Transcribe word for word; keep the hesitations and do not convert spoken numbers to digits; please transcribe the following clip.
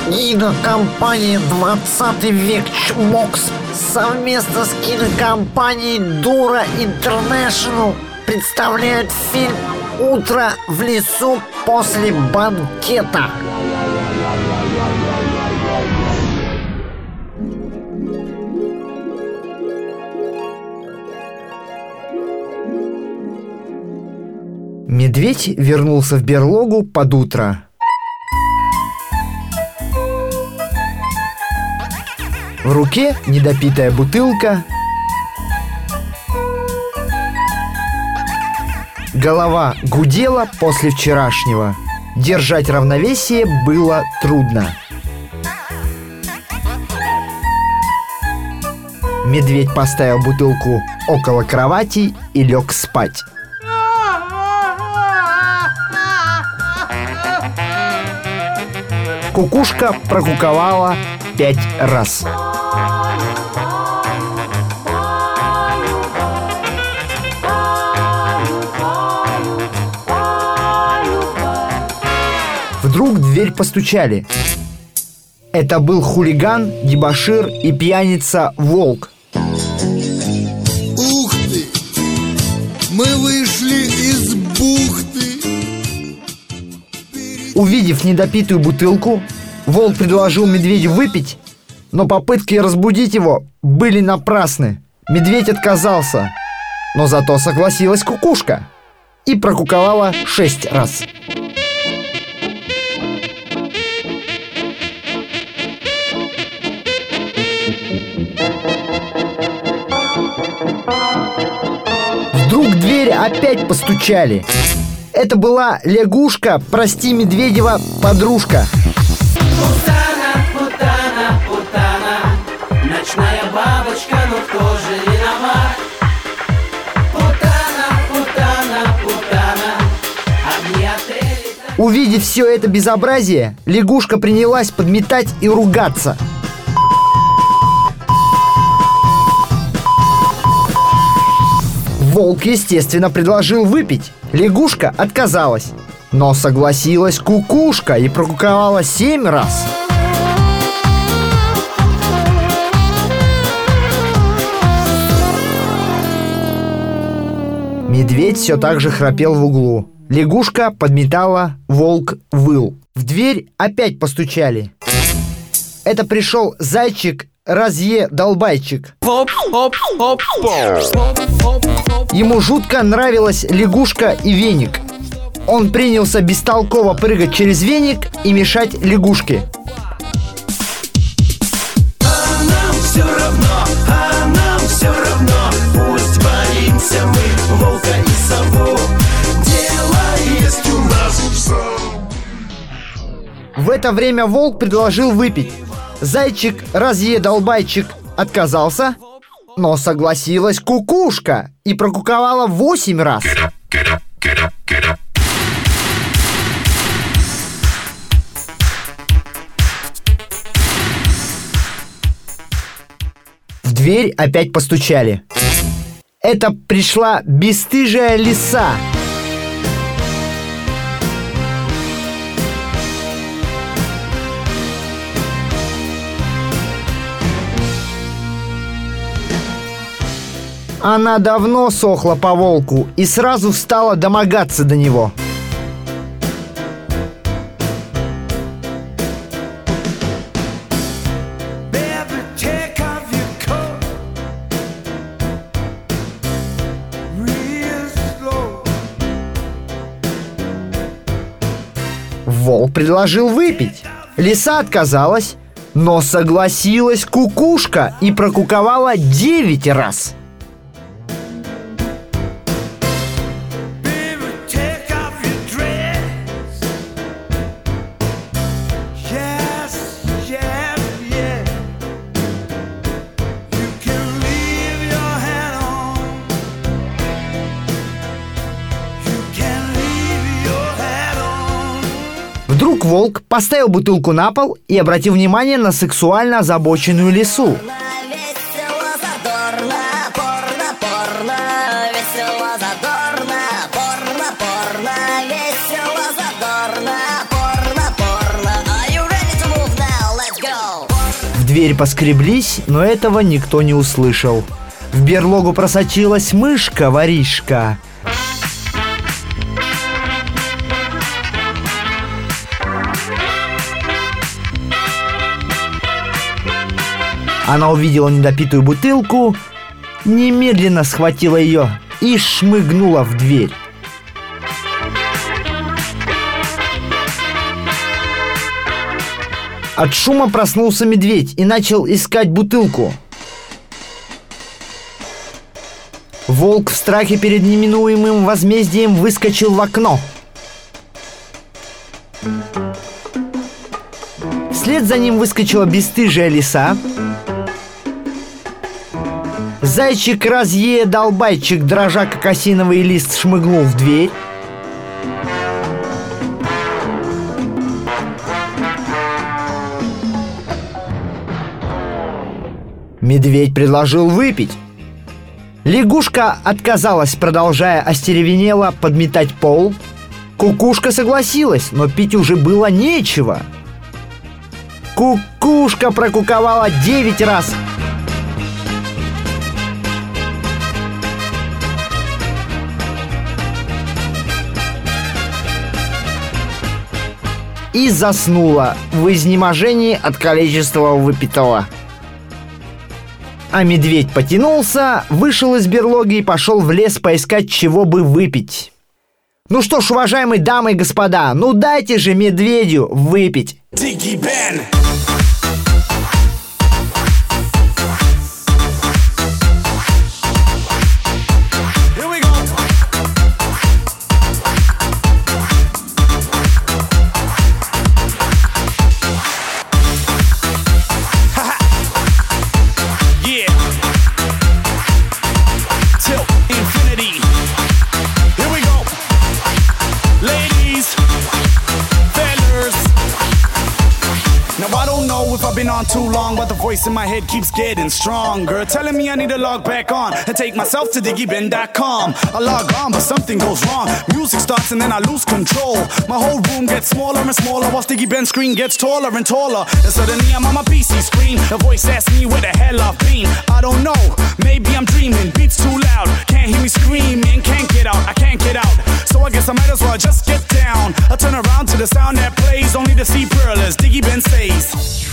Кинокомпания «двадцатый век Чмокс» совместно с кинокомпанией «Дура Интернешнл» представляют фильм «Утро в лесу после банкета». Медведь вернулся в берлогу под утро. В руке недопитая бутылка. Голова гудела после вчерашнего. Держать равновесие было трудно. Медведь поставил бутылку около кровати и лег спать. Кукушка прокуковала пять раз. Вдруг в дверь постучали. Это был хулиган, дебошир и пьяница Волк. Ух ты! Мы вышли из бухты. Увидев недопитую бутылку, Волк предложил медведю выпить, но попытки разбудить его были напрасны. Медведь отказался, но зато согласилась кукушка и прокуковала шесть раз. Вдруг в дверь опять постучали. Это была лягушка, прости, Медведева подружка. Путана, путана, путана, ночная бабочка, ну кто же виноват? Путана, путана, путана, огни отели. Увидев все это безобразие, лягушка принялась подметать и ругаться. Волк, естественно, предложил выпить. Лягушка отказалась, но согласилась кукушка и прокуковала семь раз. Медведь все так же храпел в углу. Лягушка подметала, волк выл. В дверь опять постучали. Это пришел зайчик Разъе-долбайчик. Ему жутко нравилась лягушка и веник. Он принялся бестолково прыгать через веник и мешать лягушке. А нам все равно, а нам все равно, пусть боимся мы волка и сову. Дело есть у нас. В это время волк предложил выпить. Зайчик Разъе-долбайчик отказался, но согласилась кукушка и прокуковала восемь раз. В дверь опять постучали. Это пришла бесстыжая лиса. Она давно сохла по волку и сразу стала домогаться до него. Волк предложил выпить. Лиса отказалась, но согласилась кукушка и прокуковала девять раз. Вдруг волк поставил бутылку на пол и обратил внимание на сексуально озабоченную лису. Весело, задорно, порно, порно, весело, задорно, порно, порно, весело, задорно, порно, порно. Are you ready to move now? двери поскреблись, но этого никто не услышал. В берлогу просочилась мышка-воришка. Она увидела недопитую бутылку, немедленно схватила ее и шмыгнула в дверь. От шума проснулся медведь и начал искать бутылку. Волк в страхе перед неминуемым возмездием выскочил в окно. Вслед за ним выскочила бесстыжая лиса. Зайчик-разъедалбайчик, дрожа как осиновый лист, шмыгнул в дверь. Медведь предложил выпить. Лягушка отказалась, продолжая остеревенело подметать пол. Кукушка согласилась, но пить уже было нечего. Кукушка прокуковала девять раз. И заснула в изнеможении от количества выпитого. А медведь потянулся, вышел из берлоги и пошел в лес поискать, чего бы выпить. Ну что ж, уважаемые дамы и господа, ну дайте же медведю выпить. Diggy Ben. I've been on too long, but the voice in my head keeps getting stronger, telling me I need to log back on and take myself to diggy ben dot com. I log on, but something goes wrong. Music starts and then I lose control. My whole room gets smaller and smaller, while Diggy Ben's screen gets taller and taller. And suddenly I'm on my P C screen. The voice asks me where the hell I've been. I don't know, maybe I'm dreaming. Beats too loud, can't hear me screaming. Can't get out, I can't get out. So I guess I might as well just get down. I turn around to the sound that plays, only to see Pearl as Diggy Ben says.